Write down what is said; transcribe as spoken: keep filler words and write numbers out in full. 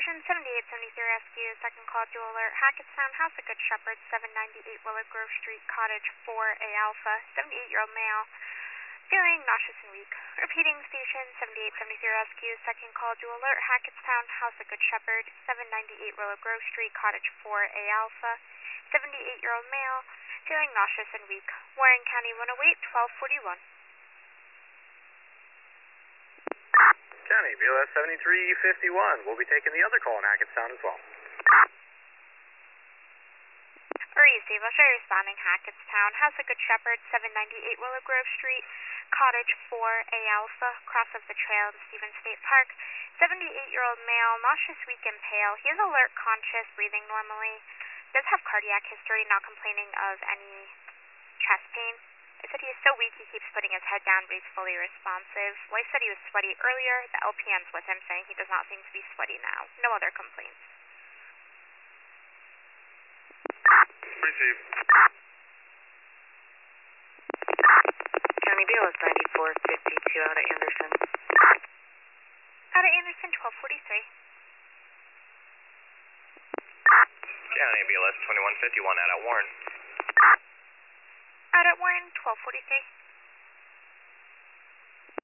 Station seventy-eight seventy-three Rescue, second call dual alert, Hackettstown, House of Good Shepherd, seven ninety-eight Willow Grove Street, Cottage four A Alpha, seventy-eight-year-old male, feeling nauseous and weak. Repeating, Station seventy-eight seventy-three Rescue, second call dual alert, Hackettstown, House of Good Shepherd, seven ninety-eight Willow Grove Street, Cottage four A Alpha, seventy-eight-year-old male, feeling nauseous and weak. Warren County one oh eight, twelve forty-one. County, B L S seventy-three fifty-one. We'll be taking the other call in Hackettstown as well. Receive, I'll show you responding Hackettstown, House of Good Shepherd, seven ninety-eight Willow Grove Street, Cottage four A Alpha, cross of the trail in Stevens State Park, seventy-eight-year-old male, nauseous, weak, and pale. He is alert, conscious, breathing normally, does have cardiac history, not complaining of any chest pain. I said he is so weak he keeps putting his head down, but he's fully responsive. Wife said he was sweaty earlier. The L P N's with him saying he does not seem to be sweaty now. No other complaints. Receive. County B L S ninety-four fifty-two out of Anderson. Out of Anderson, twelve forty-three. County B L S twenty-one fifty-one out at Warren. Out at Warren, twelve forty-three.